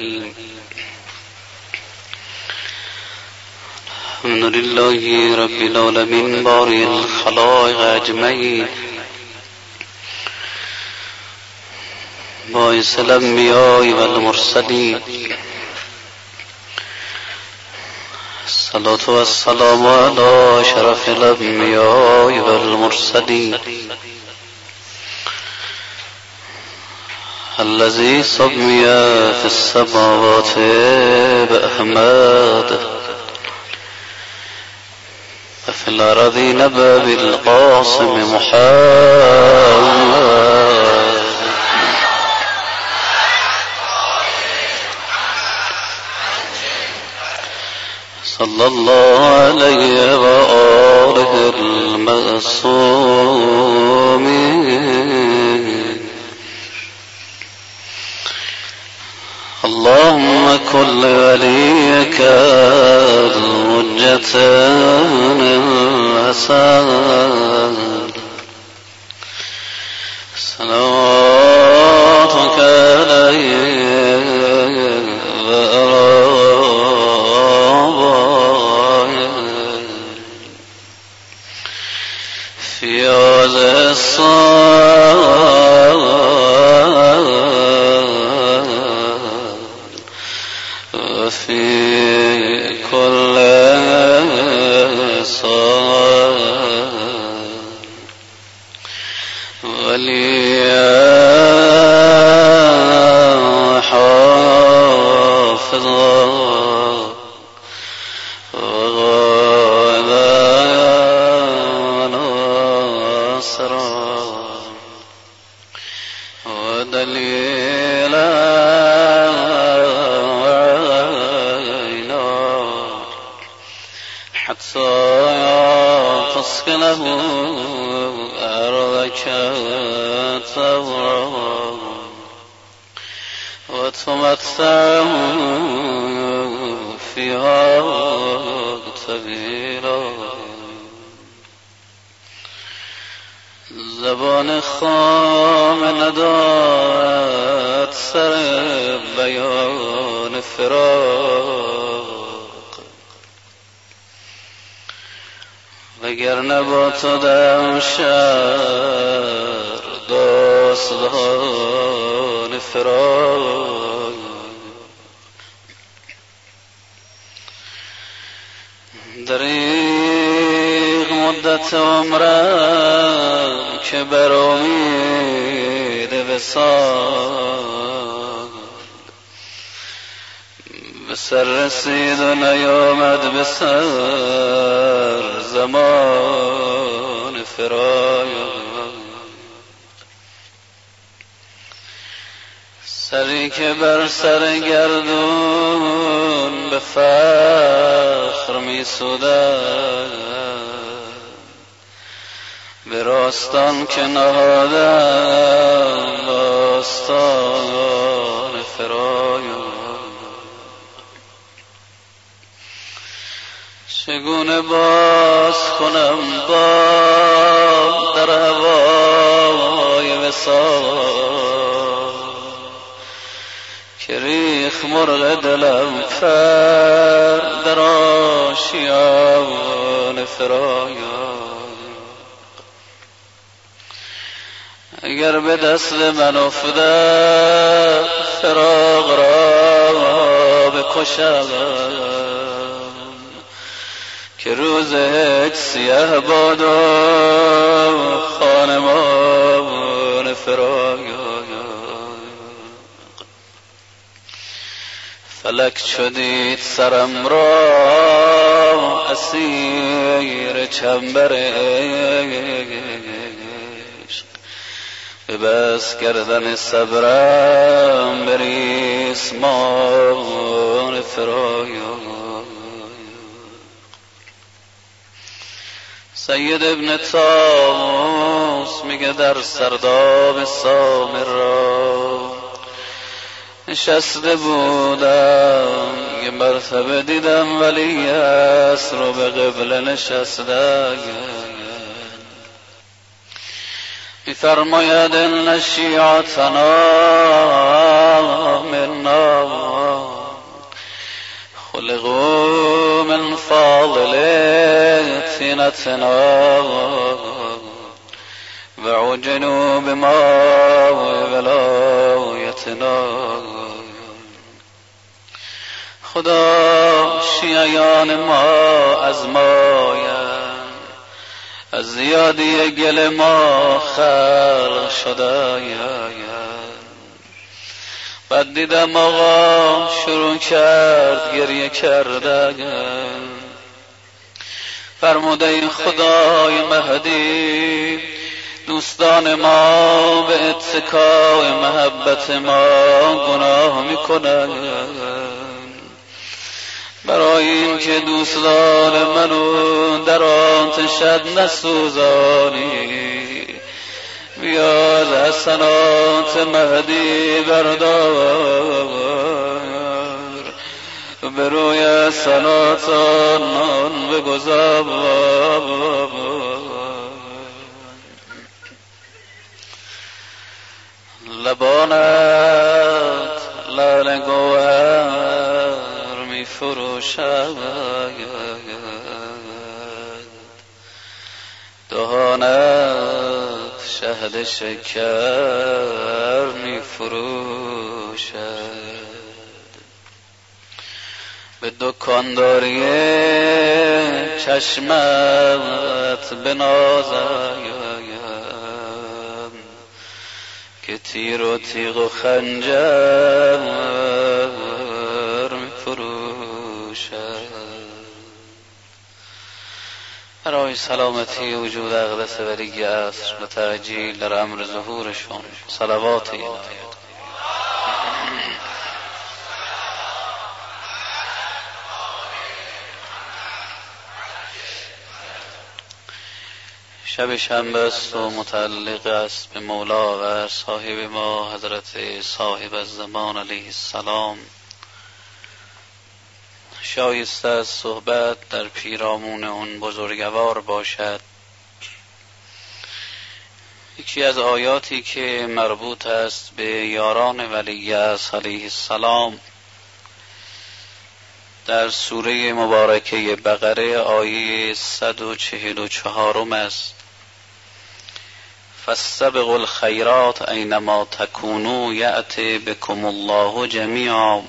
الرحیم. الحمد لله رب العالمین باری الخلائق اجمعین، باعث الانبیاء والمرسلین، الصلاة والسلام علی شرف الانبیاء والمرسلین الذي سمي في السماوات بأحمد وفي الأرضين بالقاسم محمد صلى الله عليه وآله المعصومين. اللهم كن وليك الحجة الحسن صلواتك عليه وآبائه في هذه الصلاة وفي كل صلاة وليا حافظا وغادا ناصرا ودليلا حتى تسكنه أرضك طوعا وتمتعه فيها طويلا. زبان خام ندارد سر بیان فراق، وگرنه با تو در شهر داستان فراق. دریغ مدت عمرم که بر امید وصال به سر رسید و نیامد به سر زمان فراق. سری که بر سر گردون به فخر می سودد، به راستان که نهادم داستان فراق. چگونه باز کنم باب در هوای وصال که ریخ مرغ دلم پر در آشیان فراق. اگر به دست من افتد فراق را بکشم که روز هجر سیاه باد و خانمان فراق. فلک شدید سرم را اسیر چنبر عشق، ببست گردن صبرم بر ریسمان فراق. سید ابن طاووس میگه در سرداب سامر را نشسته بودم، یه مرتبه دیدم ولی عصر رو به قبله نشسته. میفرماید ان شیعتنا منا ابلغوا من فاضل طينتنا وعجنوا بماء ولایتنا. خدا شیعیان ما از مایند، از زیادی گل ما خلق شده. بعد دیدم آقا شروع کرد گریه کردن، فرموده این خدای مهدی دوستان ما به اتکای محبت ما گناه میکنند، برای این که دوستان منو در آتشت نسوزانی، بیا از حسنات مهدی بردار، به روی حسنات آنان بگذار. لبانت لعل گوهر می فروشد، دهانت شهد شکر می فروشد، به دکانداری چشمت بنازم که تیر و تیغ و خنجر می فروشد. برای سلامتی وجود اقدس ولی عصر به تعجیل در امر ظهورشون صلوات الهی. شب شنبه است و متعلق است به مولا و صاحب ما حضرت صاحب الزمان علیه السلام. شایسته از صحبت در پیرامون اون بزرگوار باشد. یکی از آیاتی که مربوط است به یاران ولی عصر علیه السلام در سوره مبارکه بقره آیه 144 است. فاستبقوا الخیرات اینما تکونوا یأتی بکم الله جمیعا.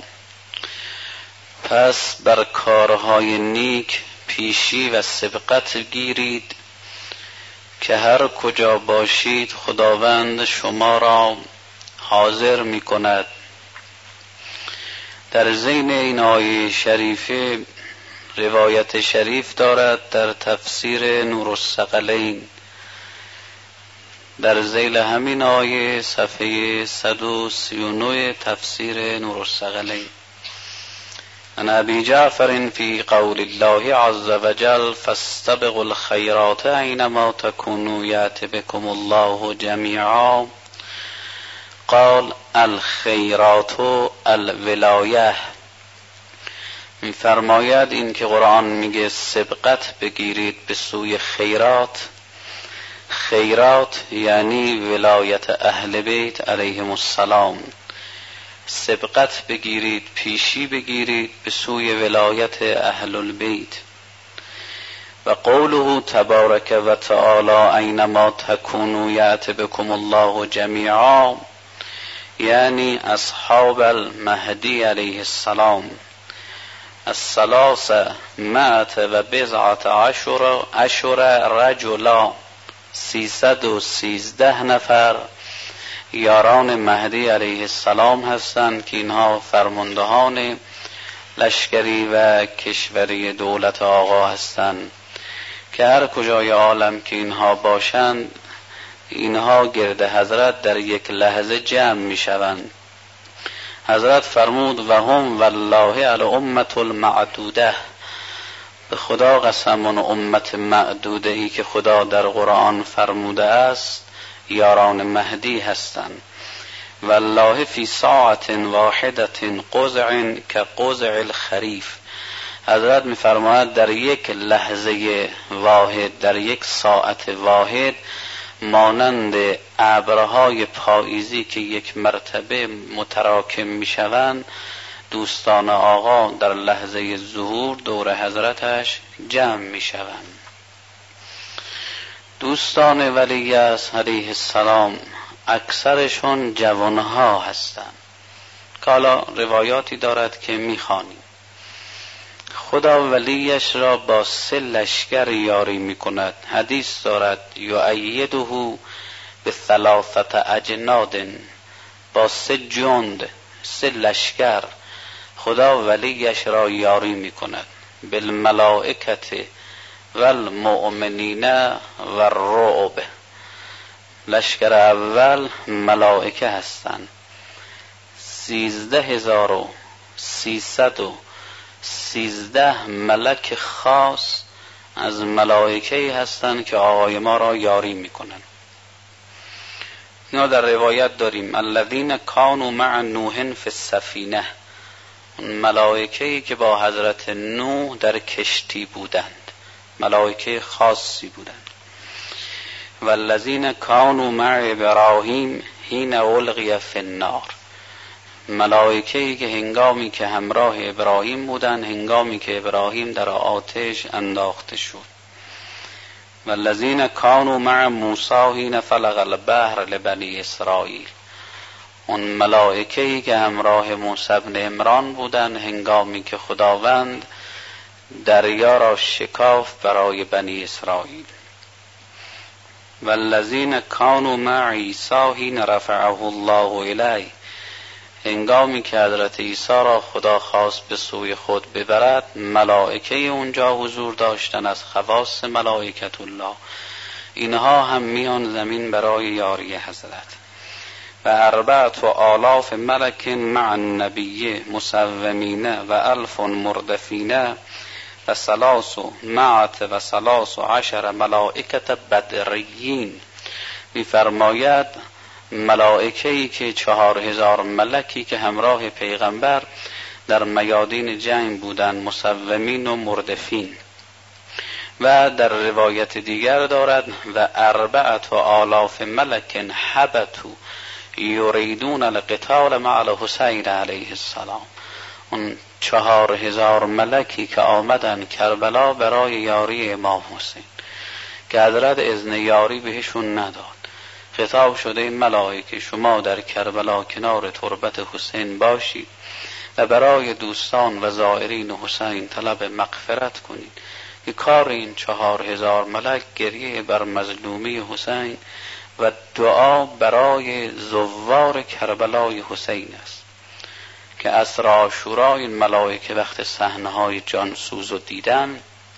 پس بر کارهای نیک پیشی و سبقت گیرید که هر کجا باشید خداوند شما را حاضر می کند. در ضمن این آیه شریفه روایت شریف دارد در تفسیر نور الثقلین در ذیل همین آیه صفحه 139 تفسیر نور الثقلین: عن ابی جعفر فی قول الله عز وجل فاستبقوا الخیرات اینما تکونوا یأت بکم الله جمیعا. قال الخیرات الولایه. میفرماید این که قرآن میگه سبقت بگیرید به سوی خیرات. خیرات یعنی ولایت اهل بیت علیهم السلام. سبقت بگیرید، پیشی بگیرید به سوی ولایت اهل البیت. و قوله تبارک و تعالی اینما تکونوا یأت بکم الله جمیعا یعنی اصحاب المهدی علیه السلام. الثلاثه مئة و بضعة عشر رجلا، 313 نفر یاران مهدی علیه السلام هستند که اینها فرماندهان لشکری و کشوری دولت آقا هستند که هر کجای عالم که اینها باشند اینها گرد حضرت در یک لحظه جمع می شوند. حضرت فرمود و هم والله الامة المعدوده. به خدا قسم اون امت معدوده ای که خدا در قرآن فرموده است یاران مهدی هستند. والله فی ساعت واحدة قزع كقزع الخریف. حضرت می‌فرماید در یک لحظه واحد، در یک ساعت واحد، مانند ابرهای پاییزی که یک مرتبه متراکم میشوند دوستان آقا در لحظه ظهور دور حضرتش جمع می شوند. دوستان ولیعصر علیه السلام اکثرشون جوانها هستند که حالا روایاتی دارد که می خوانیم. خدا ولیش را با 3 لشکر یاری می کند. حدیث دارد یؤیده ب3 اجناد، با 3 جند 3 لشکر خدا ولیش را یاری می کند. بالملائکه والمؤمنین والرعب. لشکر اول ملائکه هستند، 13313 ملک خاص از ملائکه هستند که آقای ما را یاری میکنند. اینا در روایت داریم الذین کانوا مع نوح فی السفینه، ملائکه‌ای که با حضرت نوح در کشتی بودند، ملائکه خاصی بودند. والذین کانوا مع ابراهیم حین القی فی النار، ملائکه‌ای که هنگامی که همراه ابراهیم بودند هنگامی که ابراهیم در آتش انداخته شد. والذین کانوا مع موسی حین فلق البحر لبنی اسرائیل، اون ملائکه‌ای که همراه موسی بن عمران بودند هنگامی که خداوند دریا را شکافت برای بنی اسرائیل. والذین کانوا مع عیسی حین رفعه الله الیه، هنگامی که حضرت عیسی را خدا خواست به سوی خود ببرد ملائکه اونجا حضور داشتن از خواص ملائکت الله. اینها هم میان زمین برای یاری حضرت. و 4000 ملک مع النبی مسومین و 1000 مردفین و 313 ملائکت بدریین. می‌فرماید ملائکه‌ای که 4000 ملکی که همراه پیغمبر در میادین جنگ بودند، مسومین و مردفین. و در روایت دیگر دارد و 4000 ملک حبتوا یریدون القتال مع الحسین علیه السلام، اون 4000 ملکی که آمدن کربلا برای یاری امام حسین که حضرت اذن یاری بهشون نداد. خطاب شده این ملائکه شما در کربلا کنار تربت حسین باشید و برای دوستان و زائرین حسین طلب مغفرت کنید. که کار این 4000 ملک گریه بر مظلومی حسین و دعا برای زوار کربلای حسین است که عصر عاشورا این ملائکه وقت صحنه‌های جانسوز رو دیدن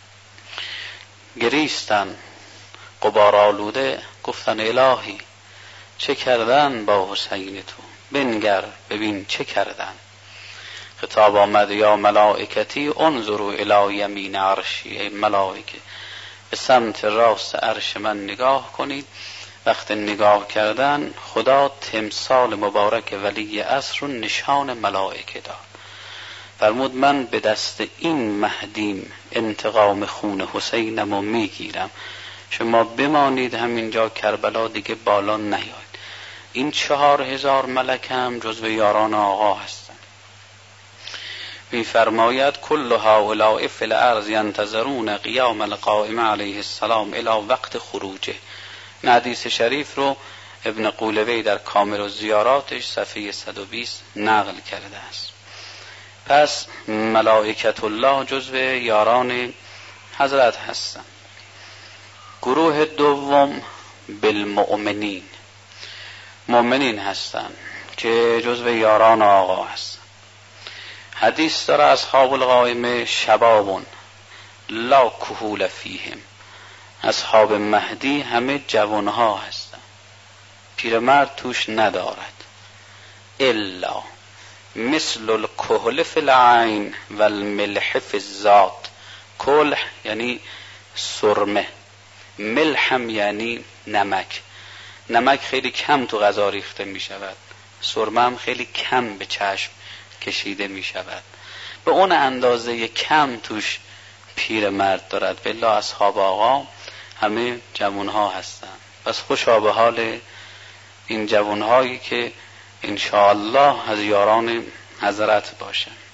گریستن غبارآلوده، گفتن الهی چه کردن با حسین تو، بنگر ببین چه کردن. خطاب آمد یا ملائکتی انظروا الی یمین عرشی، ای ملائکه به سمت راست عرش من نگاه کنید. وقت نگاه کردن خدا تمثال مبارک ولی عصر رو نشان ملائکه داد. فرمود من به دست این مهدیم انتقام خون حسینم رو میگیرم، شما بمانید همینجا کربلا دیگه بالا نیاید. این 4000 ملک هم جزو یاران آقا هستند. میفرماید کل هؤلاء فی الارض ینتظرون قیام القائم علیه السلام الی وقت خروجه. این حدیث شریف رو ابن قولوی در کامل الزیاراتش صفحه 120 نقل کرده است. پس ملائکت الله جزو یاران حضرت هستند. گروه دوم بالمؤمنین، مؤمنین هستند که جزو یاران آقا هستند. حدیث داره اصحاب القائمه شبابون لا کهول فیهم، اصحاب مهدی همه جوانها هستند، پیرمرد توش ندارد. الا مثل الکهل فی العین و الملح فی الذات. کلح یعنی سرمه، ملحم یعنی نمک. نمک خیلی کم تو غذا ریخته می شود، سرمه هم خیلی کم به چشم کشیده می شود. به اون اندازه کم توش پیرمرد دارد. بالله اصحاب آقا همه جوانها هستند. پس خوشا به حال این جوانهایی که انشاءالله از یاران حضرت باشند.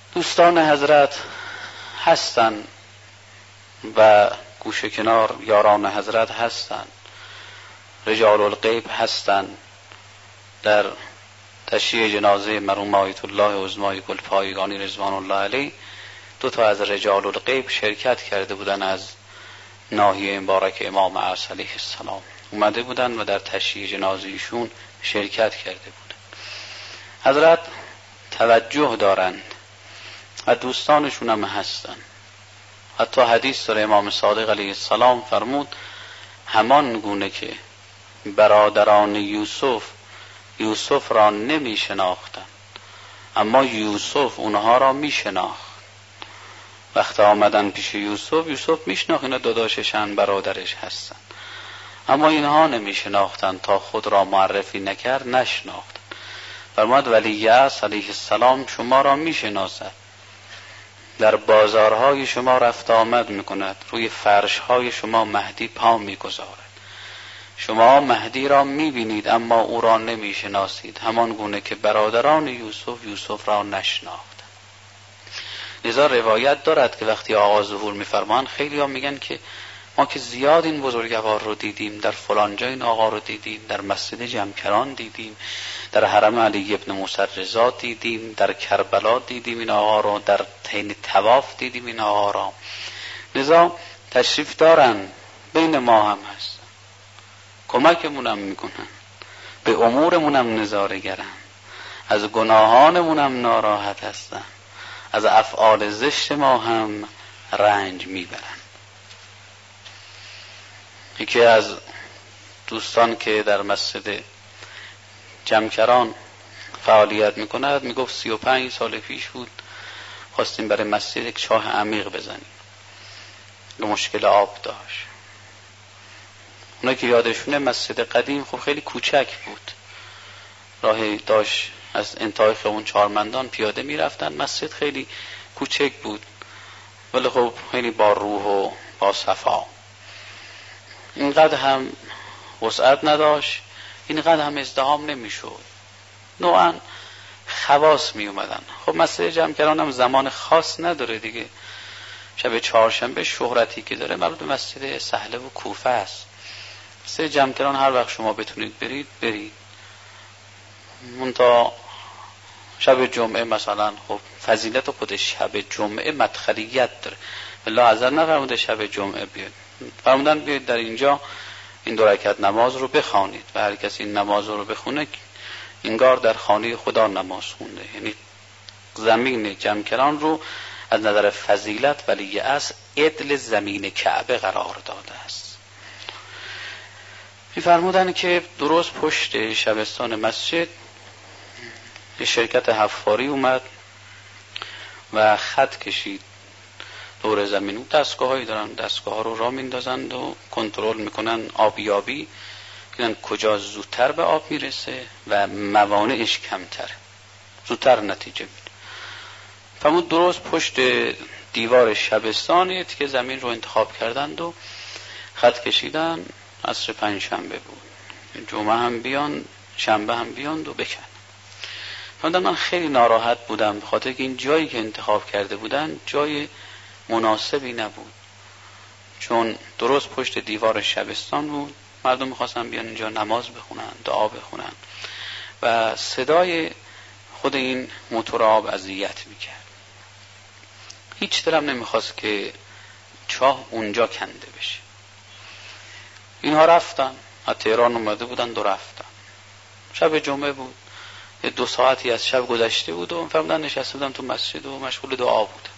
دوستان حضرت هستن و گوشه کنار یاران حضرت هستن، رجال الغیب هستن. در تشییع جنازه مرحوم آیت الله عظمای گلپایگانی رضوان الله علیه 2 از رجال الغیب شرکت کرده بودن، از ناحیه مبارک امام عصر علیه السلام اومده بودن و در تشییع جنازه ایشون شرکت کرده بودن. حضرت توجه دارند و دوستانشون هم هستن. حتی حدیث داره امام صادق علیه السلام فرمود همان گونه که برادران یوسف را نمی شناختن، اما یوسف اونها را می شناخت. وقتی آمدن پیش یوسف میشناخت اینا داداششن، برادرش هستن، اما اینها نمی شناختن تا خود را معرفی نکرد نشناختن. فرمود ولی عصر علیه السلام شما را می شناسد، در بازارهای شما رفت آمد میکند، روی فرشهای شما مهدی پا میگذارد. شما مهدی را میبینید اما او را نمیشناسید، همان گونه که برادران یوسف را نشناختند. لذا روایت دارد که وقتی آقا ظهور میفرمان خیلی ها میگن که ما که زیاد این بزرگوار رو دیدیم، در فلان جا این آقا رو دیدیم، در مسجد جمکران دیدیم، در حرم علی ابن موسی رضا دیدیم، در کربلا دیدیم این آقا رو، در حین طواف دیدیم این آقا را. لذا تشریف دارن، بین ما هم هستن، کمکمونم میکنن، به امورمونم نظاره‌گرن، از گناهانمونم ناراحت هستن، از افعال زشت ما هم رنج میبرن. یکی از دوستان که در مسجد جمکران فعالیت میکند میگفت 35 سال پیش بود خواستیم برای مسجد یک چاه عمیق بزنیم، مشکل آب داشت. اونا که یادشونه مسجد قدیم خب خیلی کوچک بود، راهی داشت از انتهای خیابون چهارمندان پیاده میرفتن، مسجد خیلی کوچک بود ولی خب خیلی با روح و با صفا. اینقدر هم وسعت نداشت، اینقدر هم ازدحام نمیشد، نوعا خواص می اومدن. خب مسجد جمکران هم زمان خاص نداره دیگه، شب چهارشنبه شهرتی که داره مربوط به مسجد سهله و کوفه است. مسجد جمکران هر وقت شما بتونید برید. منتها شب جمعه مثلا خب فضیلت خودش شب جمعه مدخلیت داره، الله عزت نفرموده شب جمعه بیاد، فرمودن بیاید در اینجا این 2 رکعت نماز رو بخوانید و هر کسی این نماز رو بخونه انگار در خانه خدا نماز خونده. یعنی زمین جمکران رو از نظر فضیلت ولی از عدل زمین کعبه قرار داده است. می‌فرمودن که درست پشت شبستان مسجد یه شرکت حفاری اومد و خط کشید دور زمین. دستگاهایی دارن، دستگاه رو راه میندازند و کنترل میکنن آبیابی، ببینن کجا زودتر به آب میرسه و موانعش کمتر، زودتر نتیجه میده. فرمود درست پشت دیوار شبستانی که زمین رو انتخاب کردند و خط کشیدن. عصر 5 شنبه بود، جمعه هم بیان، شنبه هم بیان و بکن. من خیلی ناراحت بودم به خاطر که این جایی که انتخاب کرده بودن جای مناسبی نبود، چون درست پشت دیوار شبستان بود، مردم میخواستن بیان اینجا نماز بخونن، دعا بخونن و صدای خود این موتور آب اذیت میکرد. هیچ دلم نمیخواست که چاه اونجا کنده بشه. اینها رفتن، از تهران اومده بودن و رفتن. شب جمعه بود، 2 ساعتی از شب گذشته بود و فرمودن نشسته بودم تو مسجد و مشغول دعا بودم.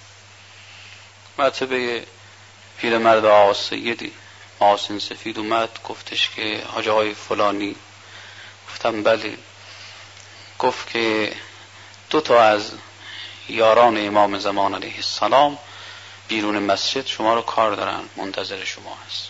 مرتبه پیرمرد آقا سیدی محاسن سفید اومد، گفتش که حاج آقای فلانی. گفتم بله. گفت که 2 از یاران امام زمان علیه السلام بیرون مسجد شما رو کار دارن، منتظر شما هست.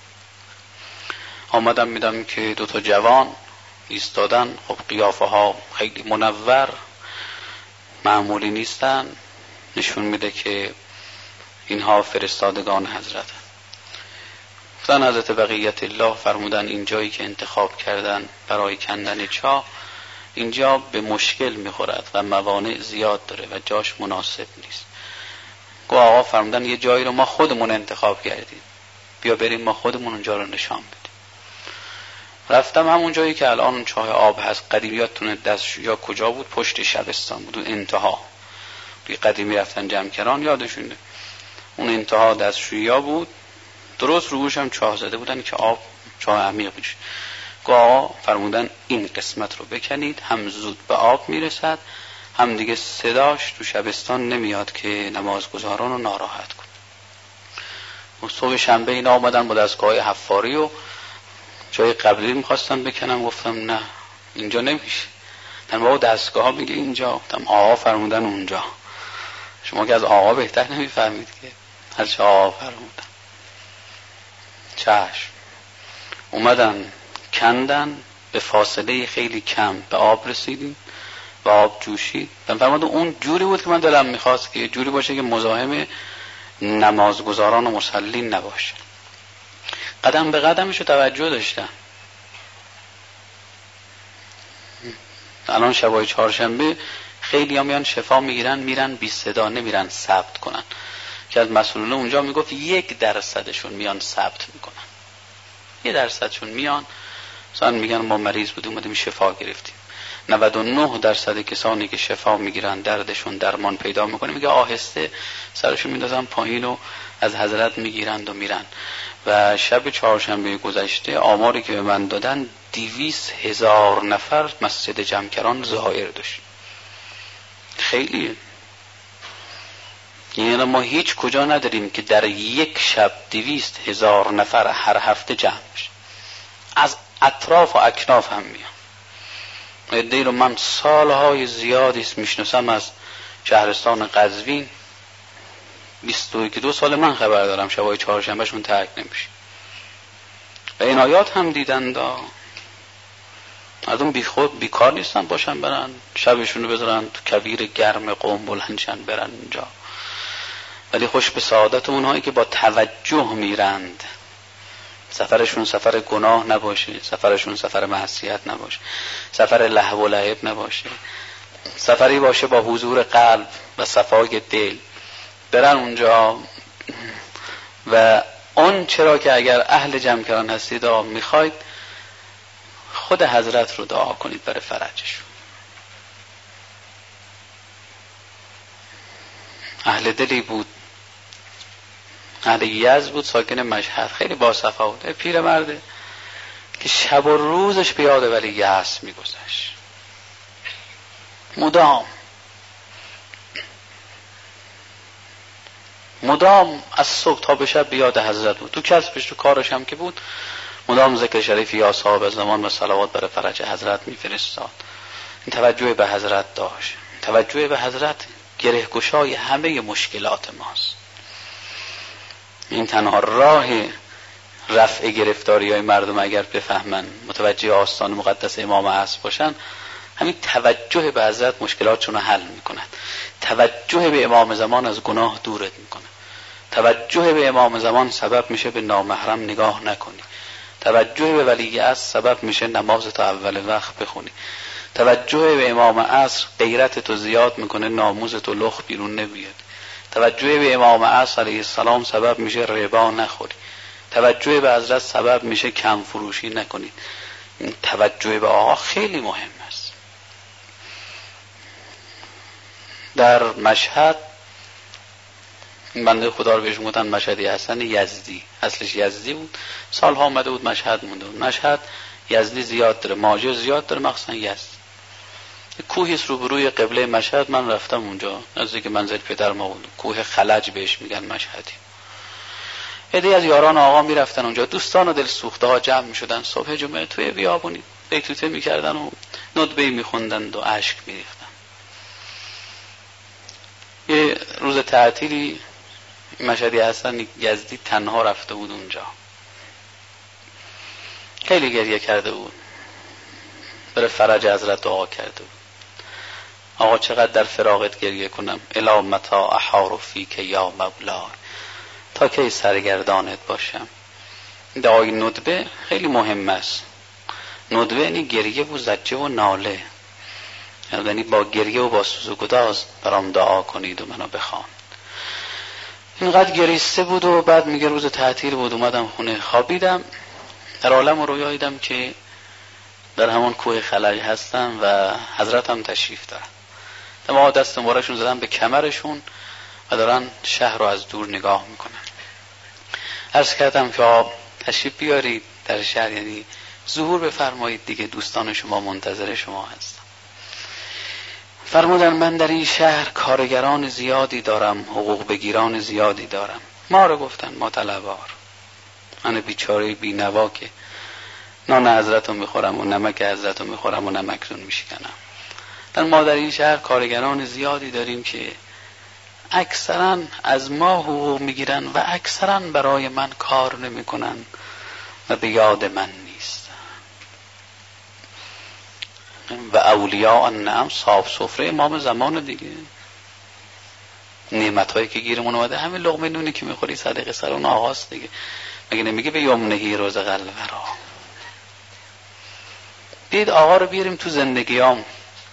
آمدم میدم که 2 جوان ایستادن، خب قیافه ها خیلی منور، معمولی نیستن، نشون میده که اینها فرستادگان حضرت. گفتن حضرت بقیت الله فرمودن این جایی که انتخاب کردن برای کندن چاه اینجا به مشکل میخورد و موانع زیاد داره و جاش مناسب نیست. گو آقا فرمودن یه جایی رو ما خودمون انتخاب کردیم، بیا بریم ما خودمون اونجا رو نشان بدیم. رفتم همون جایی که الان چاه آب هست، قدیمیاتونه دست یا کجا بود، پشت شبستان بود، انتها بی قدیمی رفتن جمکران یادشونه، اون انتها دستشویی بود، درست روش هم چاه زده بودن که آب چاه عمیق میشه. آقا فرمودن این قسمت رو بکنید، هم زود به آب میرسد، هم دیگه صداش تو شبستان نمیاد که نمازگزاران رو ناراحت کن. صبح شنبه اینا آمدن با دستگاه حفاری و جای قبلی میخواستن بکنم، گفتم نه اینجا نمیشه. من با دستگاه ها میگه اینجا، گفتم آقا فرمودن اونجا. شما که از آقا بهتر نمیفهمید که هرچه آقا فرمودن. چشم. اومدن کندن، به فاصله خیلی کم به آب رسیدیم و آب جوشید. من فرمودم اون جوری بود که من دلم میخواست که جوری باشه که مزاحم نمازگزاران و مصلین نباشه. قدم به قدمش رو توجه داشتم. الان شبای چهارشنبه خیلی هم میان شفا میگیرن، میرن بی صدا، نمیرن ثبت کنن، که از مسئولین اونجا میگفت 1% میان ثبت میکنن، 1% میان مثلا میگن ما مریض بودیم اومدیم شفا گرفتیم. 99% کسانی که شفا میگیرن دردشون درمان پیدا میکنه، میگه آهسته سرشون میندازن پایین و از حضرت میگیرند و میرن. و شب چهارشنبه گذشته آماری که به من دادن 200,000 نفر مسجد جمکران زائر داشت. خیلی، یعنی ما هیچ کجا نداریم که در یک شب 200,000 نفر هر هفته جمع بشه. از اطراف و اکناف هم میان. عده‌ای رو من سالهای زیادی میشناسم از شهرستان قزوین، 22 سال من خبر دارم شبای چهارشنبهشون ترک نمیشه. و این آیات هم دیدن دا مردم بی خود بیکار نیستن باشن برن شبشون رو بذارن تو کویر گرم قوم بلندشن برن اونجا. ولی خوش به سعادت اونهایی که با توجه میرند، سفرشون سفر گناه نباشه، سفرشون سفر معصیت نباشه، سفر لهو و لعب نباشه، سفری باشه با حضور قلب و صفای دل، برن اونجا. و اون چرا که اگر اهل جمکران هستید و میخواید خود حضرت رو دعا کنید برای فرجشون. اهل دلی بود، اهل یزد بود، ساکن مشهد، خیلی باصفا بود، پیر مرده که شب و روزش بیاده ولی یأس میگذشت، مدام از صبح تا به شب بیاد حضرت بود. تو کسبش تو کارش هم که بود مدام ذکر شریف یا صاحب زمان و صلوات برای فرج حضرت میفرستاد. این توجه به حضرت داشت. توجه به حضرت گره گشای همه مشکلات ماست. این تنها راه رفع گرفتاری های مردم اگر بفهمن، متوجه آستان مقدس امام عصر باشن، همین توجه به حضرت مشکلاتشون رو حل میکنن. توجه به امام زمان از گناه دورت میکنه. توجه به امام زمان سبب میشه به نامحرم نگاه نکنی. توجه به ولی عصر سبب میشه نماز تا اول وقت بخونی. توجه به امام عصر غیرت تو زیاد میکنه، ناموز تو لخ بیرون نمیاد. توجه به امام عصر علیه السلام سبب میشه ربا نخوری. توجه به حضرت سبب میشه کم فروشی نکنید. توجه به آقا خیلی مهم است. در مشهد بنده خدا رو بهش گفتن مشهدی حسن یزدی، اصلش یزدی بود، سالها اومده بود مشهد مونده بود. مشهد یزدی زیاد داره، ماجر زیاد داره، مخصوصا یزد. کوهی است روبروی قبله مشهد، من رفتم اونجا نزدیک منزل پدر ما بود، کوه خلج بهش میگن مشهدی. عده‌ای از یاران آقا میرفتن اونجا، دوستان و دل سوخته ها جمع میشدن، صبح جمعه توی بیابونی بیتوته میکردن و ندبه میخوندن و اشک میریختن. یه روز تعطیلی مشهدی حسن یزدی تنها رفته بود اونجا، خیلی گریه کرده بود، برای فرج حضرت دعا کرده بود. آقا چقدر در فراغت گریه کنم، الی متی احار فیک یا مولا، تا کی سرگردانت باشم. دعای ندبه خیلی مهم است. ندبه یعنی گریه و زجه و ناله. یعنی با گریه و با سوز و گداز برام دعا کنید و منو بخوان. اینقدر گریسته بود و بعد میگه روز تعطیل بود، اومدم خونه خوابیدم، در عالم رویا دیدم که در همون کوه خلج هستم و حضرت هم تشریف دارن. ما دست مبارکشون زدن به کمرشون و دارن شهر رو از دور نگاه میکنن. عرض کردم که تشریف بیارید در شهر، یعنی ظهور بفرمایید دیگه، دوستان شما منتظر شما هستن. فرمودن من در این شهر کارگران زیادی دارم، حقوق بگیران زیادی دارم. ما رو گفتن ما طلبار، من بیچاره بی نوا که نان حضرت رو میخورم و نمک حضرت رو میخورم و نمکتون میشکنم. ما در این شهر کارگران زیادی داریم که اکثرا از ما حقوق میگیرن و اکثرا برای من کار نمیکنن و به یاد من نیستن. و اولیاء النعم، صاحب سفره امام زمان دیگه، نعمت هایی که گیرمون اومده، همین لقمه نونی که میخوری صدقه سر اون آقاست دیگه. مگه نمیگه به یمنهی رزق الورا؟ بیاید آقا رو بیاریم تو زندگیام.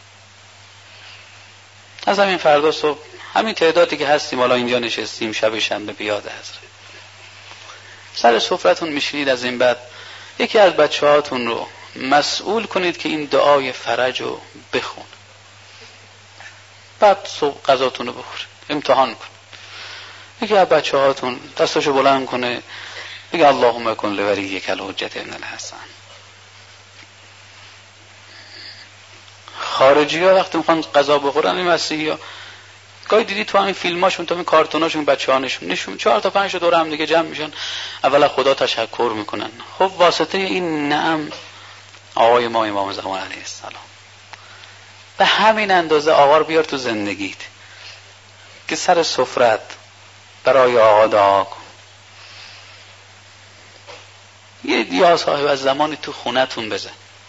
از همین فردا صبح همین تعدادی که هستیم حالا اینجا نشستیم شب شنبه به یاد حضرت، سر سفرتون میشینید، از این بعد یکی از بچه‌هاتون رو مسئول کنید که این دعای فرج رو بخون، بعد صبح غذاتون رو بخورید، امتحان کن. یکی از بچه‌هاتون دستاشو بلند کنه بگه اللهم کن لولیک الحجة ابن الحسن. خارجی ها وقتی میخوان غذا بخورن، این مسیحی ها گاهی دیدی تو همین فیلماشون، تو همین کارتوناشون، بچه ها نشون 4 تا 5 تا دور هم دیگه جمع میشن، اولا خدا تشکر میکنن. خب واسطه این نعم آقای ما امام زمان علیه السلام، به همین اندازه آقا رو بیار تو زندگیت که سر سفرت برای آقا دعا کن. یه یا صاحب از زمانی تو خونتون بزن،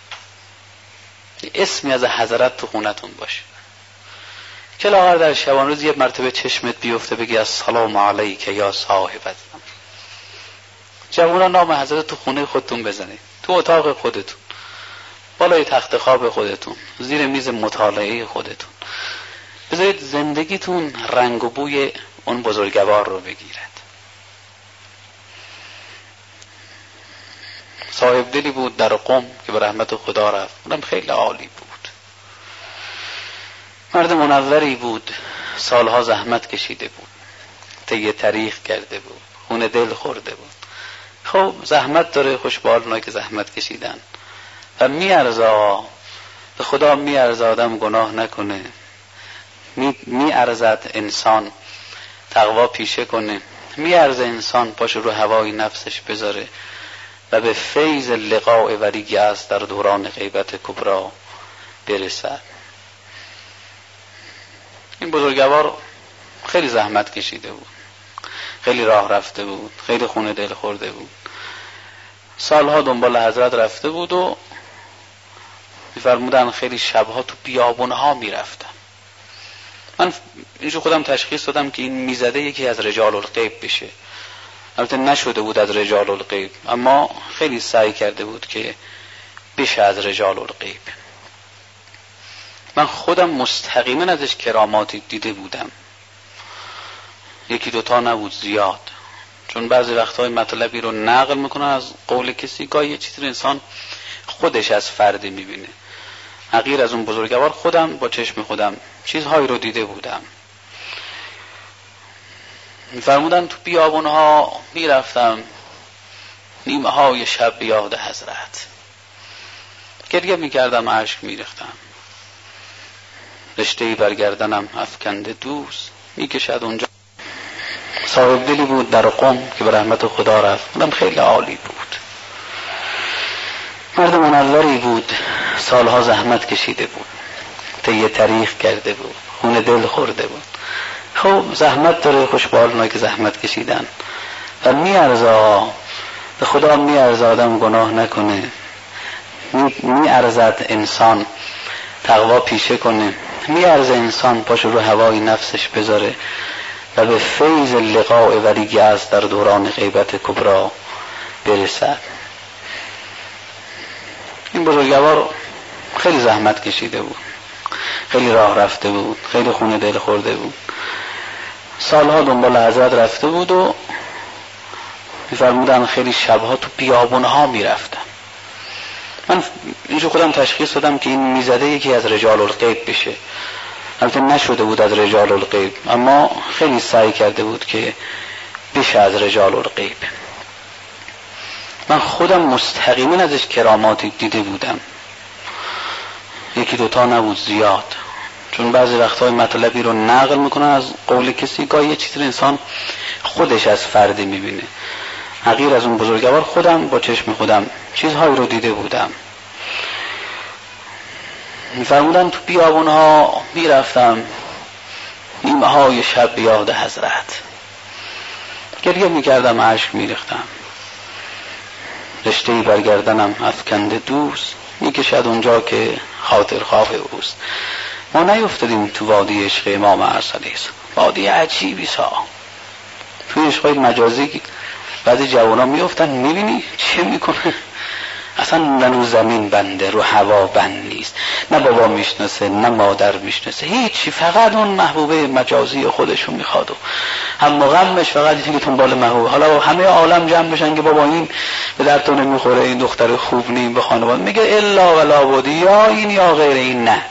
اسمی از حضرت تو خونتون باشه که لاغر در شبان روز یه مرتبه چشمت بیفته بگی السلام علیک یا صاحب الزمان. جوونا نام حضرت تو خونه خودتون بزنید، تو اتاق خودتون، بالای تخت خواب خودتون، زیر میز مطالعه خودتون، بذارید زندگیتون رنگ و بوی اون بزرگوار رو بگیرد. صاحب دلی بود در قم که به رحمت خدا رفت، اونم خیلی عالی بود، مرد منوری بود، سالها زحمت کشیده بود، طی تاریخ کرده بود، خون دل خورده بود. خب زحمت داره، خوشبال اونایی که زحمت کشیدن و میارزا، به خدا میارزا آدم گناه نکنه، میارزد انسان تقوا پیشه کنه، میارزه انسان پاش رو هوای نفسش بذاره و به فیض لقاء ولی است در دوران غیبت کبرا برسد. این بزرگوار خیلی زحمت کشیده بود، خیلی راه رفته بود، خیلی خون دل خورده بود، سالها دنبال حضرت رفته بود و می‌فرمودن خیلی شبها تو بیابونها میرفتن. من اینجا خودم تشخیص دادم که این میزده یکی از رجال الغیب بشه. البته نشده بود از رجال الغیب، اما خیلی سعی کرده بود که بشه از رجال الغیب. من خودم مستقیما ازش کراماتی دیده بودم، یکی دوتا نبود، زیاد. چون بعضی وقتهای مطلبی رو نقل میکنن از قول کسی، گاهی یه چیزی رو انسان خودش از فردی میبینه. حقیر از اون بزرگوار خودم با چشم خودم چیزهایی رو دیده بودم. میفرمودن تو بیابونها میرفتم، نیمه های شب یاد حضرت، گریه میکردم، اشک میریختم، رشته‌ای برگردنم افکنده دوست میکشد اونجا. صاحب دلی بود در قم که به رحمت خدا رفت، اونم خیلی عالی بود، مرد منوری بود، سالها زحمت کشیده بود، طی تاریخ کرده بود، خون دل خورده بود. خب زحمت داره، خوشبال اونایی که زحمت کشیدن و میارزا، به خدا میارزا آدم گناه نکنه، میارزد انسان تقوا پیشه کنه، میارزه انسان پاشو رو هوای نفسش بذاره و به فیض لقاء ولی است در دوران غیبت کبرا برسد. این بزرگوار خیلی زحمت کشیده بود، خیلی راه رفته بود، خیلی خونه دل خورده بود، سالها دنبال حضرت رفته بود و میفرمودن خیلی شبها تو بیابونها میرفتم. من اینجا خودم تشخیص دادم که این میزده یکی از رجال الغیب بشه. البته نشده بود از رجال الغیب، اما خیلی سعی کرده بود که بشه از رجال الغیب. من خودم مستقیما ازش کراماتی دیده بودم، یکی دوتا نبود، زیاد. چون بعضی وقتهای مطلبی رو نقل میکنن از قول کسی، گاهی یه چیزی رو انسان خودش از فردی میبینه. غیر از اون بزرگوار خودم با چشم خودم چیزهایی رو دیده بودم. میفرمودن تو بیابونها میرفتم، نیمه های شب یاد حضرت، گریه میکردم، اشک میریختم، رشته‌ای برگردنم افکنده دوست، میکشد اونجا که خاطر خواه اوست. ما نیفتادیم تو وادی عشق امام ارسلیس، وادی عجیبی سا. توی عشقای مجازی بعضی جوانا میفتن، میبینی چه میکنه، اصلا نه رو زمین بنده، رو هوا بند نیست، نه بابا میشناسه نه مادر میشناسه، هیچی، فقط اون محبوبه مجازی خودشو میخواد و هم غمش فقط اینه که دنبال محبوب. حالا همه عالم جمع بشن که بابا این به در تو نمیخوره، این دختر خوب نیم، به خانواده میگه الا ولا بودی، یا این یا غیر این. نه،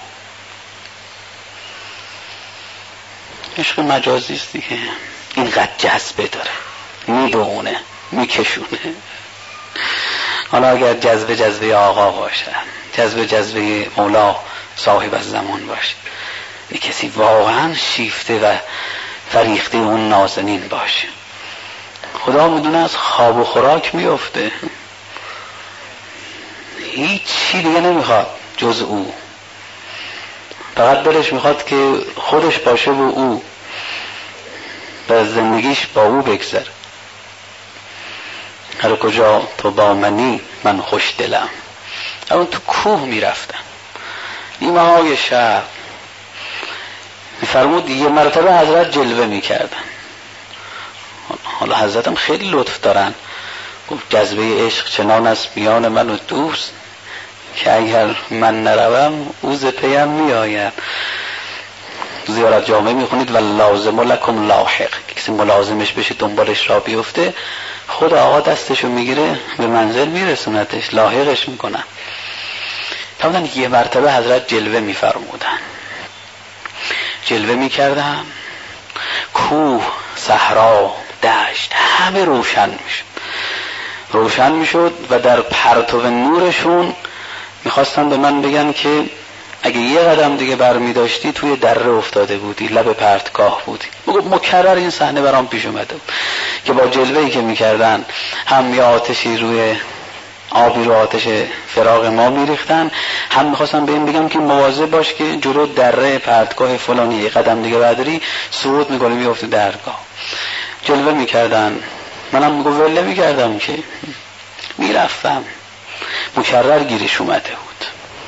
عشق مجازی است دیگه، اینقدر جذبه داره، میدونه، میکشونه. حالا اگر جذبه آقا باشه، جذبه مولا صاحب از زمان باشه، یه کسی واقعا شیفته و فریخته اون نازنین باشه، خدا میدونه از خواب و خوراک میفته، هیچ چی دیگه نمیخواد جز او، فقط دلش میخواد که خودش باشه و او و زندگیش با او بگذره. هر کجا تو با منی من خوش دلم. اون تو کوه میرفتم نیمه های شب، میفرمود یه مرتبه حضرت جلوه میکردن. حالا حضرتم خیلی لطف دارن، گفت جذبه عشق چنان است میان من و دوست که اگر من نروم او ز پیم میآید. زیارت جامعه میخونید و لازم لکم لاحق، کسی ملازمش بشه دنبالش را بیفته، خود آقا دستشو میگیره به منزل میرسونتش، لاحقش میکنن. تمام یه مرتبه حضرت جلوه میفرمودن، جلوه میکردن، کوه، صحرا، دشت همه روشن میشد و در پرتو نورشون میخواستن به من بگن که اگه یه قدم دیگه برمی داشتی توی دره افتاده بودی، لب پرتگاه بودی. مکرر این صحنه برام پیش اومده بود که با جلوه‌ای که میکردن هم یه آتشی روی آبی رو آتش فراق ما میریختن، هم میخواستن به این بگم که مواظب باش که جلو دره پرتگاه فلانی یه قدم دیگه برداری صعود میکنه میفته درگاه. جلوه میکردن، منم میگو وله میکردم که میرفتم، مکرر گیرش اومده بود.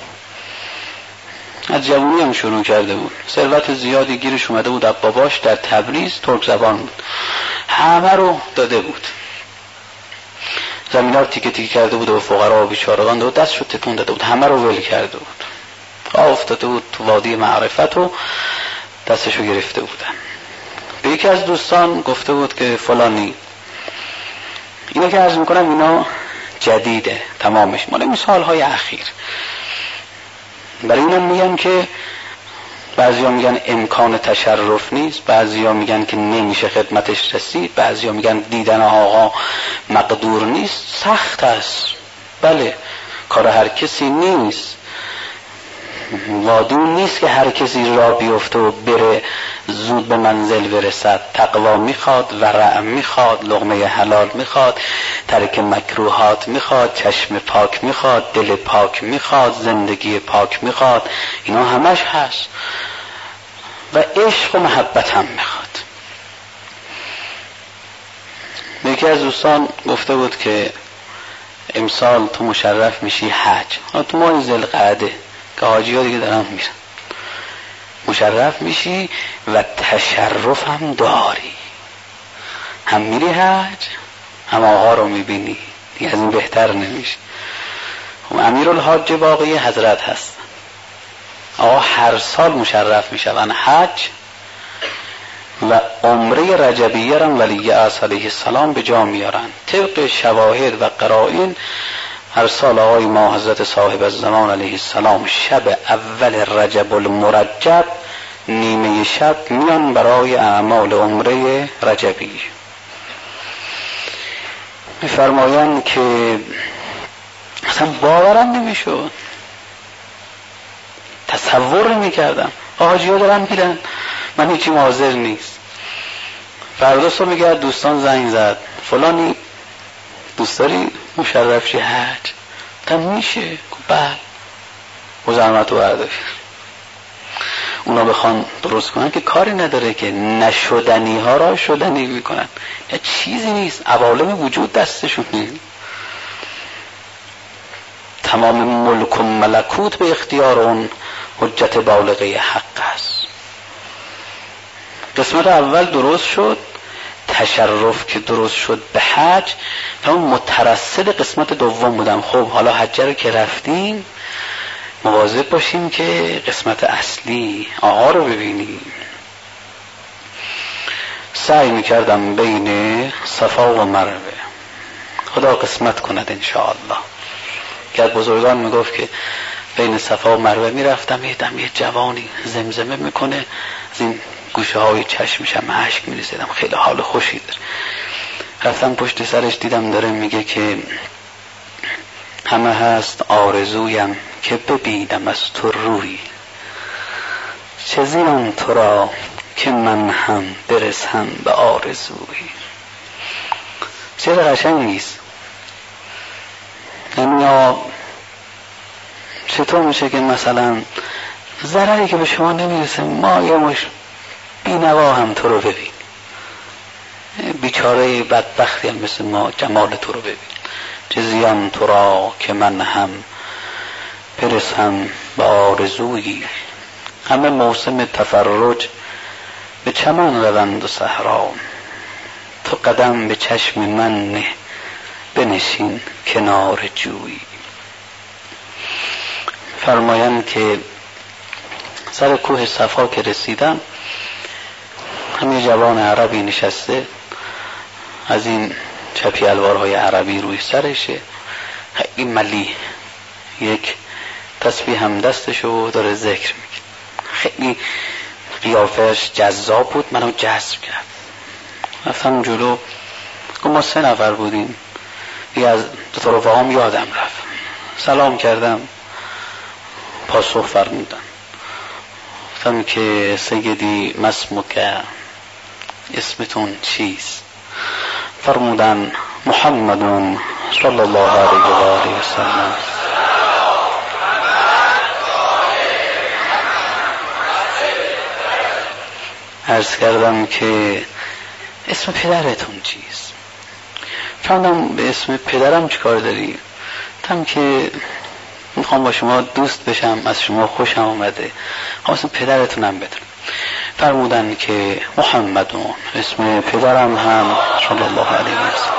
از جوانی هم شروع کرده بود، ثروت زیادی گیرش اومده بود، باباش در تبریز ترک زبان بود، همه رو داده بود، زمین ها رو تیکه تیکه کرده بود و فقرا و بیچارگان داد، دستش رو تکون داده بود، همه رو ول کرده بود، افتاده بود تو وادی معرفت و دستش رو گرفته بودن. به یکی از دوستان گفته بود که فلانی، اینا که عرض میکنم اینا جدیده تمامش، مال این سالهای اخیر. برای اینم میگن که بعضیا میگن امکان تشرف نیست، بعضیا میگن که نمیشه خدمتش رسید، بعضیا میگن دیدن آقا مقدور نیست، سخت است. بله، کار هر کسی نیست، وادی نیست که هر کسی را بیفته و بره زود به منزل برسد. تقوا میخواد، ورع میخواد، لقمه حلال میخواد، ترک مکروهات میخواد، چشم پاک میخواد، دل پاک میخواد، زندگی پاک میخواد، اینا همش هست و عشق و محبت هم میخواد. یکی از دوستان گفته بود که امسال تو مشرف میشی حج، تو ماه ذوالقعده که حاجی ها دیگه دارن میرن، مشرف میشی و تشرف هم داری، هم میری حج هم آقا رو میبینی، دیگه از این بهتر نمیشه. امیرالحاج باقی حضرت هست، آقا هر سال مشرف میشن حج و عمره رجبیه را ولی عصر علیه السلام به جا میارن. طبق شواهد و قرائن هر سال آقای ما حضرت صاحب الزمان علیه السلام شب اول رجب المرجب نیمه شب میان برای اعمال عمره رجبی. میفرمایند که اصلا باورم نمیشد، تصور نمیکردم. حاجی ها دارن میرن، من هیچی حاضر نیست. فردا صبح میگه دوستان زنگ زد فلانی دوست داری مشرف شی حج؟ تا میشه؟ بله. مزاحمت رو برداشت. اونا بخوان درست کنن که کاری نداره که نشدنی ها را شدنی میکنن. یا چیزی نیست، عوالم وجود دستشون نیست. تمام ملک و ملکوت به اختیار اون حجت بالغه حق است. قسمت اول درست شد، تشرف که درست شد به حج، تا اون مترصد قسمت دوم بودم. خب حالا حج رو که رفتیم مواظب باشیم که قسمت اصلی آقا رو ببینیم. سعی میکردم بین صفا و مروه، خدا قسمت کند انشاءالله. که از بزرگان میگفت که بین صفا و مروه میرفتم، یه جوانی زمزمه میکنه، از این گوشه های چشمشم اشک میریزیدم، خیلی حال خوشی داره. رفتم پشت سرش دیدم داره میگه که همه هست آرزویم که ببینم از تو روی، چه زینم تو را که من هم برسم به آرزوی. چه قشنگیست. یعنی چطور میشه که مثلا ضرری که به شما نمیرسه ما یه مش بینوا هم تو رو ببین، بیچاره بدبختی هم مثل ما جمال تو رو ببین. چه زیم تو را که من هم برسم به آرزویی. همه موسم تفرج به چمن روند و صحرا، تو قدم به چشم من نه بنشین کنار جویی. فرمایند که سر کوه صفا که رسیدم، همین جوان عربی نشسته، از این چپی الوارهای عربی روی سرشه، خیلی ملی، یک تسبیح هم دستشو داره ذکر میکنه. خیلی قیافش جذاب بود، منو جذب کرد. رفتم جلو، ما 3 نفر بودیم، یه از 2 رفقام یادم رفت. سلام کردم، پاسخ فرمودن. گفتم که سیدی مسموکه، اسمتون چیست؟ فرمودن محمد صلی الله علیه و آله و سلم. عرض کردم که اسم پدرتون چیست؟ فرمودن به اسم پدرم چیکار داری؟ گفتم که میخوام با شما دوست بشم، از شما خوشم آمده، اسم پدرتونم بدونم. فرمودن که محمدون، اسم پدرم هم صلی الله علیه و سلم.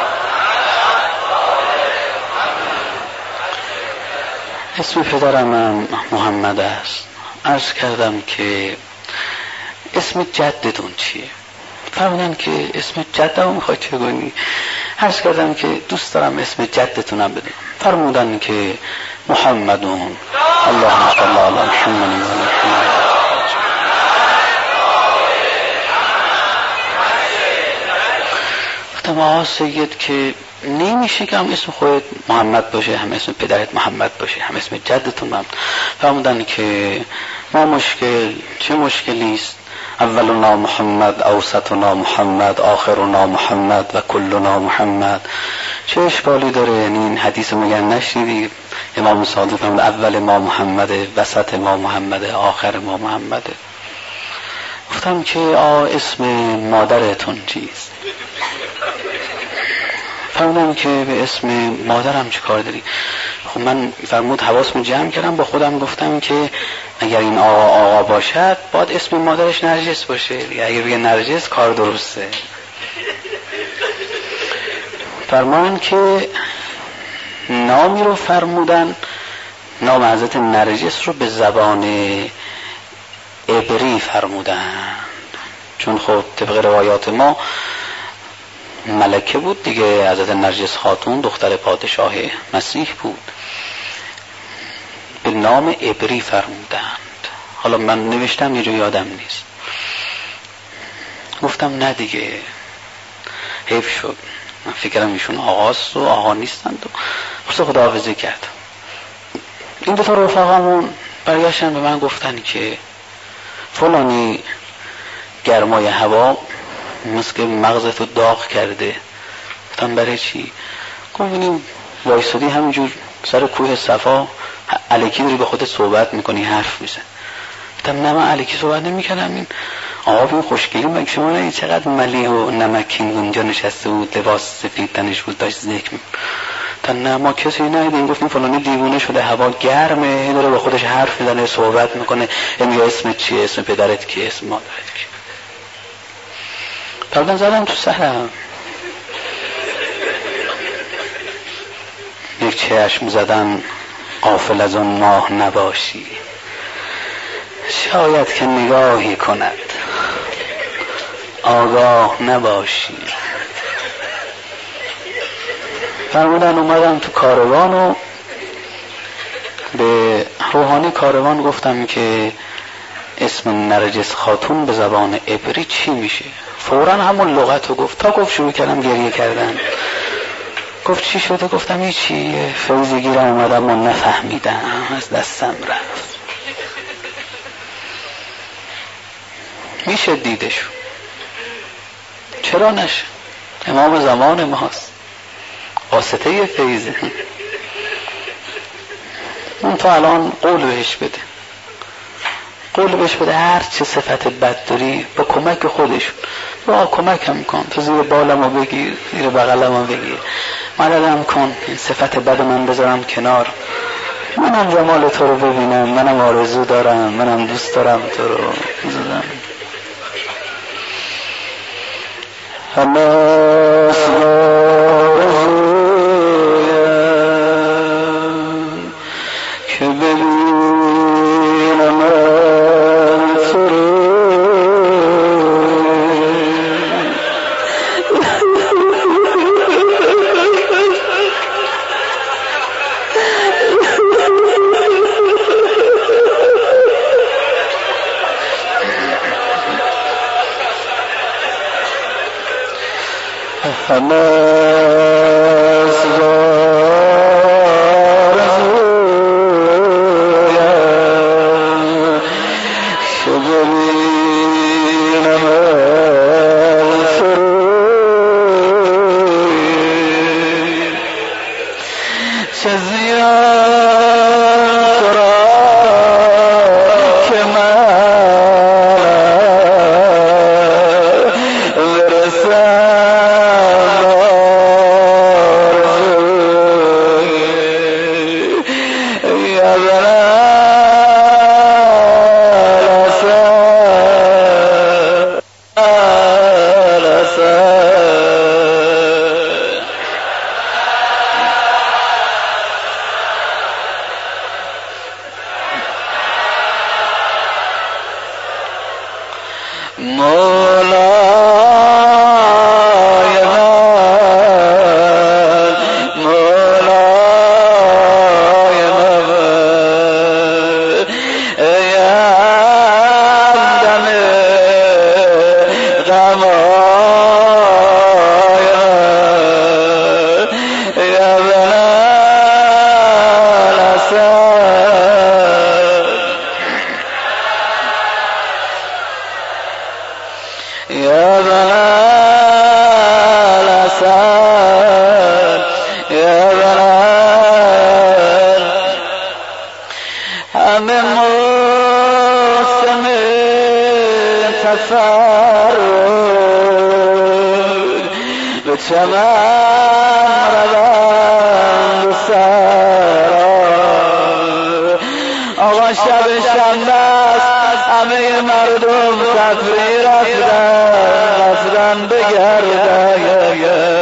اسم پدرم هم محمد است. عرض کردم که اسم جدتون چیه؟ فرمودن که اسم جدم میخوای چه کنی؟ عرض کردم که دوست دارم اسم جدتونم بدونم. فرمودن که محمدون، اللهم صل علی محمد و علی محمد. گفتم آقا سید که نمیشه که هم اسم خودت محمد باشه، هم اسم پدرت محمد باشه، هم اسم جدتون محمد. فرمودن که ما مشکل، چه مشکلی است؟ اولنا محمد، اوسطنا محمد، آخرنا محمد و کلنا محمد. چه اشکالی داره؟ یعنی این حدیث میگن نشنیدی؟ امام صادق فرمود اول ما محمده، وسط ما محمده، آخر ما محمده. گفتم که اسم مادرتون چیست؟ فرمودم که به اسم مادرم چه کار داری؟ خب من فرمود حواسم جمع کردم، با خودم گفتم که اگر این آقا باشد باید اسم مادرش نرجس باشه، اگر بگه نرجس کار درسته. فرمان که نامی رو فرمودن، نام حضرت نرجس رو به زبان عبری فرمودند، چون خب طبق روایات ما ملکه بود دیگه. حضرت نرجس خاتون دختر پادشاه مسیح بود، به نام عبری فرمودند. حالا من نوشتم یه جو یادم نیست، گفتم نه دیگه حیف شد، من فکرم ایشون آقاست و آقا نیستند و خداحافظی کرد. این دو تا رفقامون برگشتن به من گفتن که فلانی گرمای هوا مثل که مغزتو داغ کرده. گفتم برای چی؟ گفتم وایسادی همینجور سر کوه صفا الکی داری به خودت صحبت میکنی، حرف میزنی. گفتم نه من الکی صحبت نمیکنم، این آقا این خوشگلی مگه شما نه چقدر ملیح و نمکین اونجا نشسته بود، لباس سفید تنش بود، داشت ذکر می‌کرد. تا نه ما کسی ندیدیم. گفتیم فلانی دیوونه شده، هوا گرمه، داره با خودش حرف میزنه، صحبت میکنه، میگه اسمت چیه، اسم پدرت کیه، اسم مادرت کیه. بعدن زدم تو سرم، یک چشم زدن غافل از اون ماه نباشی، شاید که نگاهی کند آگاه نباشی. فرمودن اومدم تو کاروان و به روحانی کاروان گفتم که اسم نرجس خاتون به زبان عبری چی میشه. فوراً همون لغت رو گفت. تا گفت شروع کردم گریه کردن. گفت چی شده؟ گفتم هیچی، فیض گیرم اومدم و نفهمیدم، از دستم رفت. میشه دیدشون، چرا نشه؟ امام زمان ماست، واسطه فیضه. اون تا الان قول بهش بده، قول بهش بده هر چه صفت بد داری با کمک خودشون با کمکم کن، تو زیر بالمو بگیر، زیر بغلمو بگیر، مددم کن، این صفت بد من بذارم کنار، منم جمال تو رو ببینم، منم آرزو دارم، منم دوست دارم تو رو بزنم. همه که ببینم تو رو، همه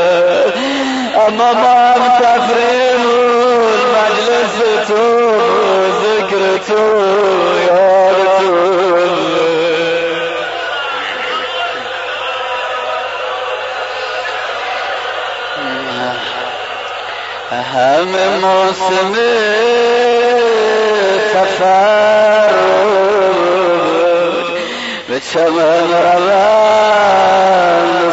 اما ما هم تفریم مجلس تو همه موسم سفر به چمن روند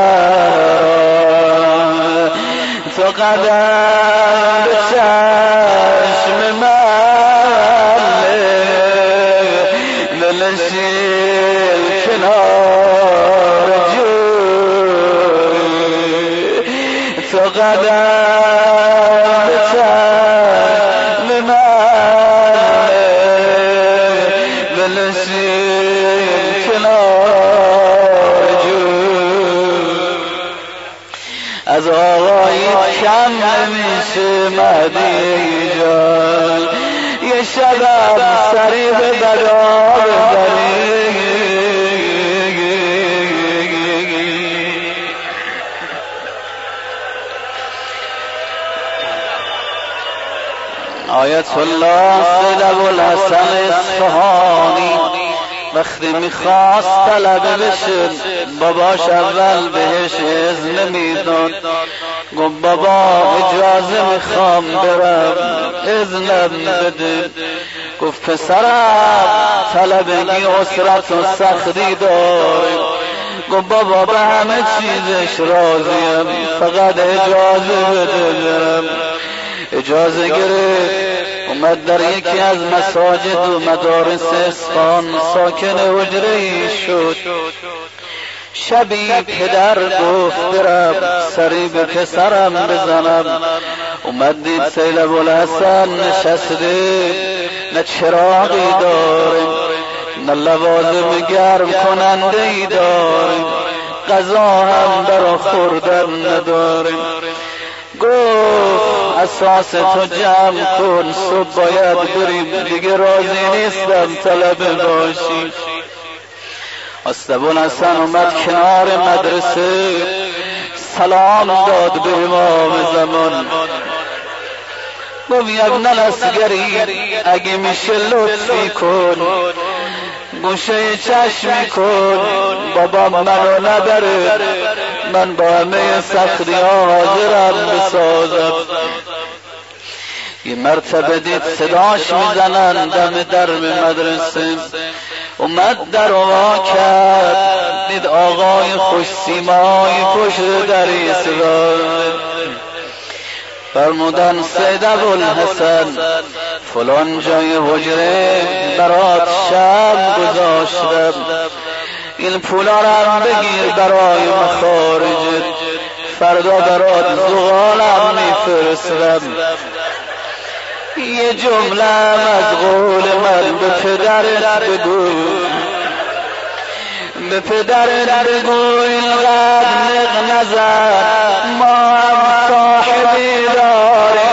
سر تو قدم به چشم من بنشین کنار جوی تو قدم به چشم من بنشین کنار جوی از آقایی کم نمیشه مهدی جان یه شبم سری به بلا ببری آیت الله سید ابوالحسن اصفهانی وقتی میخواست طلبه بشه باباش اول بهش اذن میداد گفت بابا اجازه میخوام برم اذنم بده گفت پسرم طلبگی عسرت و سختی داره گفت بابا به همه چیزش راضیم فقط اجازه بده برم اجازه گرفت اومد در یکی از مساجد و مدارس اصفهان ساکن حجره‌ای شد شبی پدر گفت برم سری به پسرم بزنم اومد دید سید ابوالحسن نشسته نه چراغی داره نه لوازم گرم کننده ای داره غذا هم برا خوردن نداره گفت اساس تو جمع کن صبح باید بریم دیگه راضی نیستم طلبه باشی ابوالحسن اومد کنار مدرسه سلام داد به امام زمان گفت ابن العسکری اگه میشه لطفی کن گوشه چشمی کن بابا منو نبره من با همه سختی ها حاضرم بسازم یه مرتبه دید صداش میزنن دم درب مدرسه اومد در وا کرد دید آقای خوش سیمای پشت در ایستاده فرمودن سید ابوالحسن فلان جای حجره برات شب گذاشتم این پولا رو بگیر برای مخارجت فردا برات زغالم میفرستم یه جمله از قول من به پدرت بگو به پدرت بگو اینقدر نق نزد ما هم صاحبی داره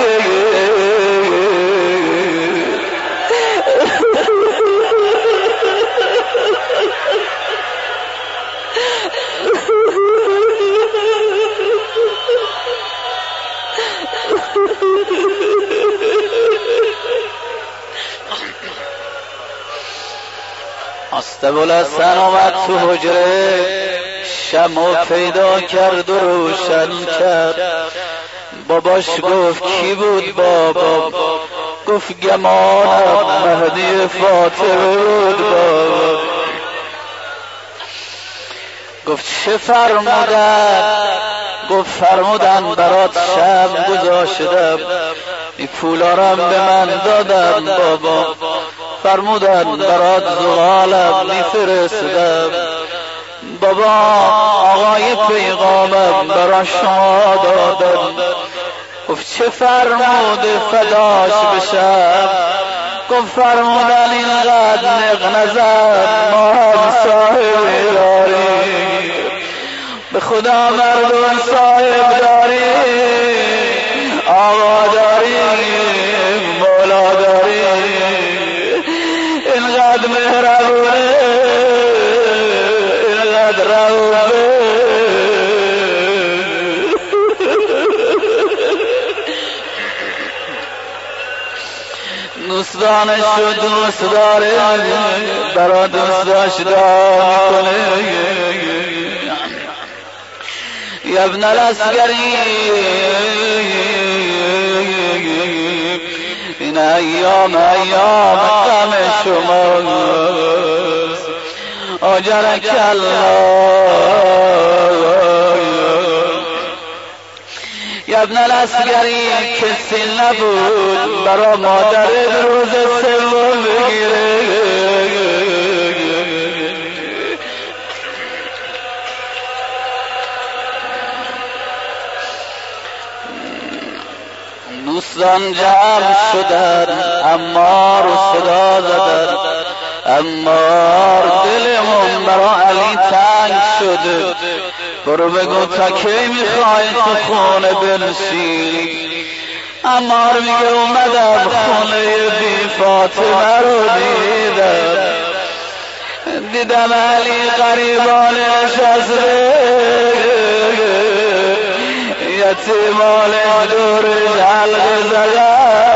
ابوالحسن اومد تو حجره شمع پیدا کرد و روشن کرد باباش گفت کی بود بابا گفت گمانم مهدی فاطمه بود بابا گفت چه فرمودن گفت فرمودن برات شب گذاشتم این پولارم به من دادن بابا فرمودن برات زغالم میفرستم بابا آقای پیغامم برا شما دادن گفت چه فرموده فداش بشم گفت فرمودن اینقدر نق نزد ما هم صاحب داریم به خدا مردم صاحب داریم آقا داریم مولا داریم اینقدر مهربونه اینقدر رؤوفه دوستانش رو دوست داره برا دوستاش دعا میکنه یا ابن العسکری این ایام غم شماست آجرک الله یا ابن العسکری کسی نبود برا مادر روز سوم بگیره دوستان جمع شدن عمار و صدا زدن عمار دلمون برا علی تنگ شده برو بگو تا کی میخوای تو خونه بنشینی عمار میگه اومدم خونه بی فاطمه رو دیدم علی قریبان نشسته یتیمانش دورش حلقه زده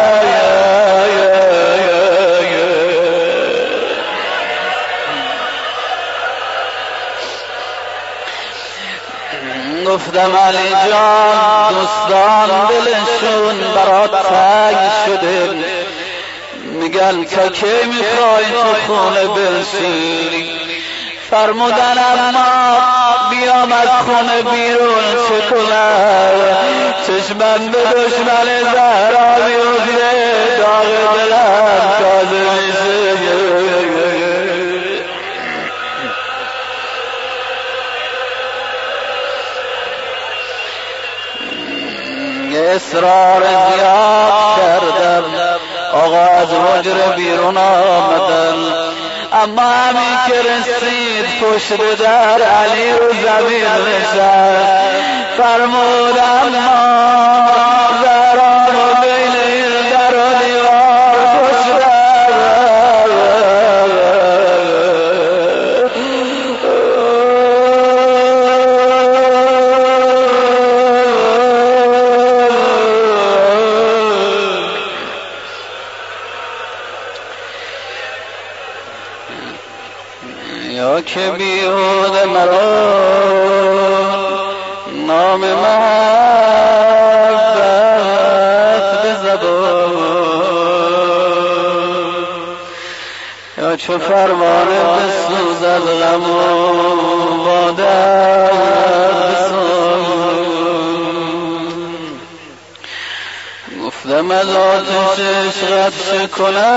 گفتم علی جان دوستان دلشون برات تنگ شده میگن تا کی میخوای تو خونه بنشینی فرمودن اما بیام از خونه بیرون چه کنم چشمم به دشمن زهرا بیفته داغ دلم تازه میشه اصرار زیاد کردم آقا از حجره بیرون آمدن اما همین که رسید پشت در علی رو زمین نشست فرمود اما زهرا رو بین این در و دیوار یا که بیهود مرا نام محبت به زبان یا چو فرمانه بسوز از غم و بادر بسان گفتم از آتش عشقت چه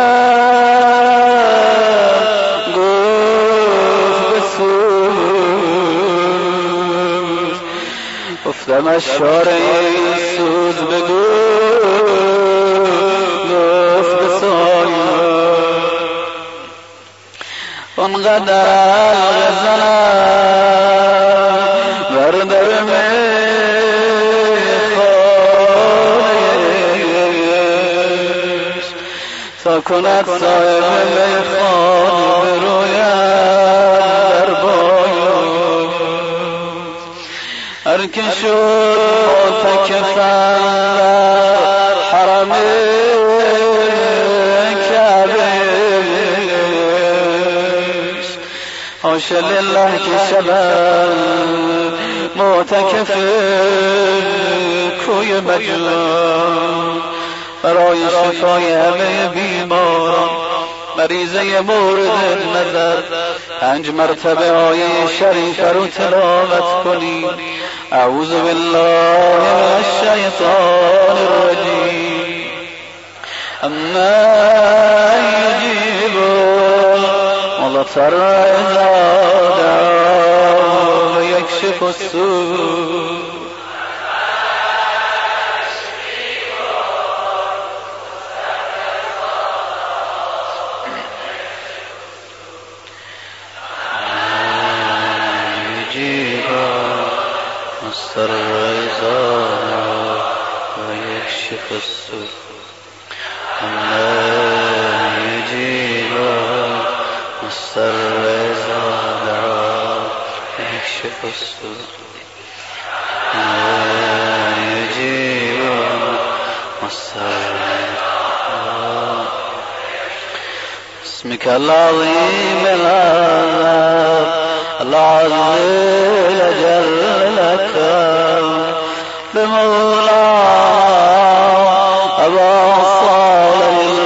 کنم گفتم از شاره این سوز بگو گفت بسای اونقدر حلقه زنم بردر میخانش تا کند صاحب میخان برویم در بایم هر که شد معتکفاً در حرم کعبهش حاش لله که شود معتکف کوی مجنون برای شفای همه بیماران مریضه مورد نظر 5 مرتبه آیه شریف رو تلاوت کنید اعوذ بالله من الشیطان الرجیم اما یجیبون مضطر اذا دعا و یکشف السوء مستر إذا ويكشف السوء أما يجيب مستر إذا ويكشف السوء أما يجيب مستر اسمك العظيم العظيم جل لك بمولى أبا صالح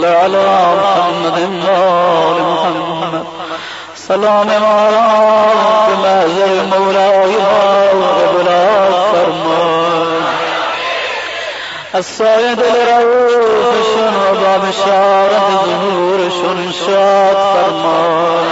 صل على محمد وآل محمد سلام مارا بمحضر مولای وبلاد فرمان الساید الروحشون و با بشارت ظهورشون شاد فرمان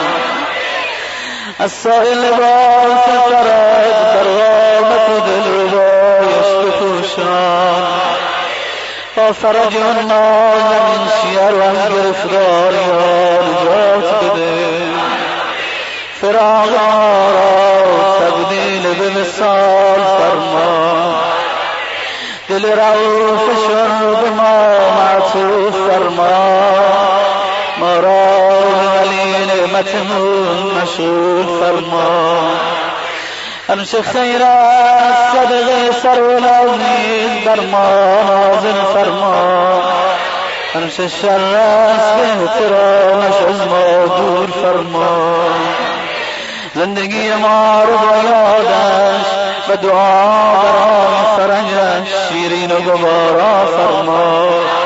السائل باز فرد برغامت دلربایش بپوشان و فرج الناز من شیر و از گرفتاریان نجات بده فراغ ما را تبدیل به وصال فرما دل رؤوفشون به ما معطوف فرما ما را ولی نعمتمون مشغول فرما هرچه خیر است صدقه سرول عزیز بر ما نازل فرما هرچه شر است به احترامش از ما دور فرما زندگی ما رو با یادش و دعا برای فرجش شیرین و گوارا فرما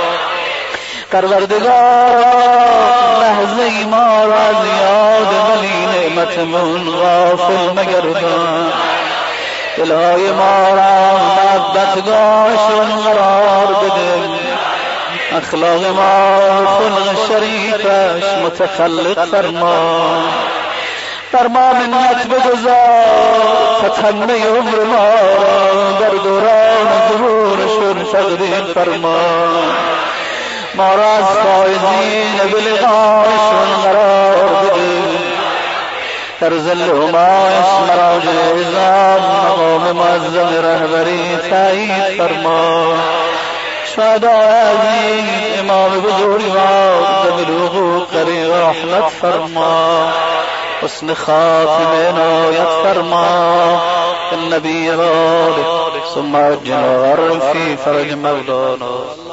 پروردگارا لحظه ما را از یاد ولی نعمتمون غافل مگردان دلهای ما را محبتگاهشون قرار بده اخلاق ما خلق شریفش متخلق فرما بر ما منت بگذار فتحمه عمر ما در دوران ظهورشون تقدیم فرما ما را از فائزین بلقایشون قرار بده در ظل همایش مراجع عظام مقام معظم رهبری تایید فرما شهداء عزیز امام بزرگوار ذوی الحقوق رحمت فرما حسن خاتمه عنایت فرما النبی و آله ثم عجل وغرم فی فرج مولانا